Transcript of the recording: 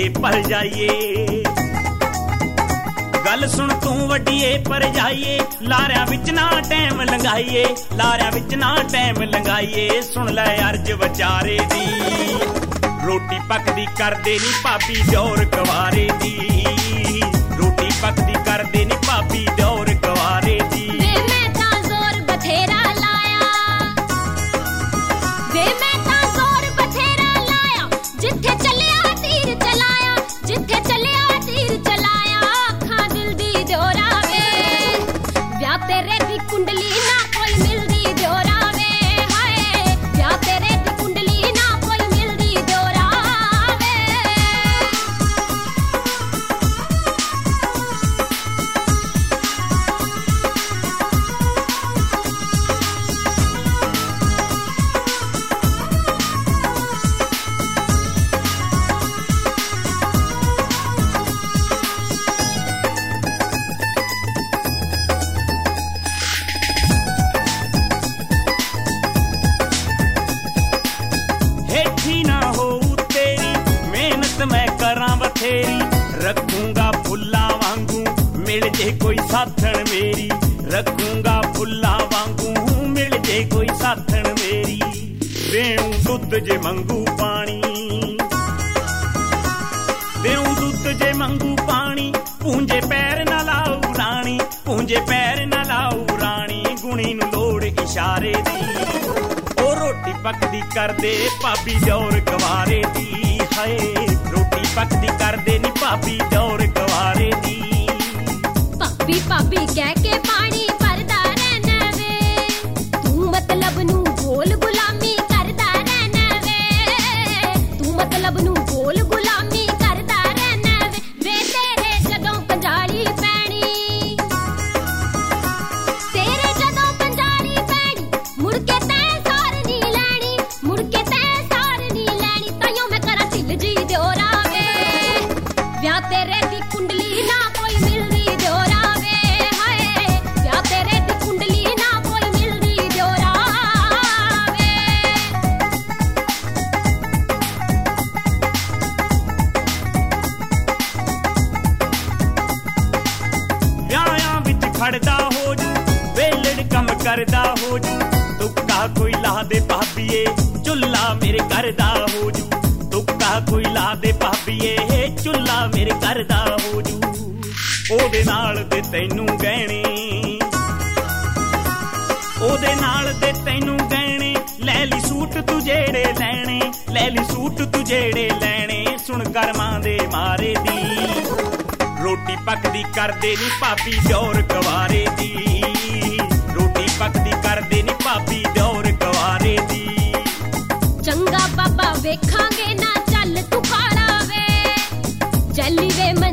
पर जाइए गल सुन तू वड्डीए पर जाइए लारिया विच ना टैम लंघाइए लारिया विच ना टैम लंघाइए सुन लै अर्ज विचारे दी रोटी पकदी करदे नी भाभी दौर कवारे दी रोटी पकदी करदे नी भाभी दौर कवारे दी मैं तां जोर बथेरा लाया वे मैं तां जोर बथेरा लाया जिथे चलिया तीर चलाया जिथे चलिया तीर चलाया अखां दिल दी जोरा वे व्या तेरे दी कुंडली ना कोई मिलदी जोरा वे हाय व्या तेरे दी कुंडली ना कोई मिलदी जोरा वे मैं करां बथेरी रखूंगा फुल्ला वांगू मिल जे कोई साथण मेरी रखूंगा फुल्ला वांगू मिल जे कोई साथण मेरी देऊं दुध जे मंगू पानी देऊं दुध जे मंगू पानी पूंजे पैर ना लाऊ रानी पूंजे पैर ना लाऊ रानी गुणी नू लोड़ इशारे दी ओ रोटी पकदी करदे भाभी दौर कवारे दी हाय रोटी पकदी करदे नी भाभी दौर कवारे दी भाभी भाभी कह के पानी भरदा रहना वे तू मतलब नू बोल गुलामी करदा रहना वे तू मतलब नू बोल गुलामी करदा रहना वे तेरे जदों पंजाली पैणी तेरे जदों पंजाली पैणी मुड़ के तैं सार नी लैनी मुड़ के तैं सार नी लैनी ताइयों मैं करा ढिल जी दियोरा वे व्या तेरे दी कुंडली ना कोई मिलदी दियोरा वे हाय व्या तेरे दी कुंडली ना कोई मिलदी दियोरा वे ਵਿਆਹਾਂ ਵਿੱਚ ਖੜਦਾ ਹੋ ਜੂ ਵੇਲੜ ਕੰਮ ਕਰਦਾ ਹੋ ਜੂ ਤੁੱਕਾ ਕੋਈ ਲਾ ਦੇ ਭਾਬੀਏ ਚੁੱਲਾ ਮੇਰੇ ਘਰ ਦਾ ਹੋ ਜੂ ਤੁੱਕਾ ਕੋਈ ਲਾ ਦੇ ਭਾਬੀਏ ਚੁੱਲਾ ਮੇਰੇ ਘਰ ਦਾ ਹੋ ਜੂ ਉਹਦੇ ਨਾਲ ਤੇ ਤੈਨੂੰ ਗਹਿਣੇ ਉਹਦੇ ਨਾਲ ਤੇ ਤੈਨੂੰ ਗਹਿਣੇ ਲੈ ਲਈ ਸੂਟ ਤੂੰ ਜਿਹੜੇ ਲੈਣੇ ਲੈ ਲਈ ਸੂਟ ਤੂੰ ਜਿਹੜੇ ਲੈਣੇ ਸੁਣ ਕਰਮਾਂ ਦੇ ਮਾਰੇ ਦੀ रोटी पकदी करदे नी भाभी दौर कवारे दी रोटी पकदी करदे नी भाभी दौर कवारे दी चंगा बाबा वेखांगे ना चल तू काला वे चली वे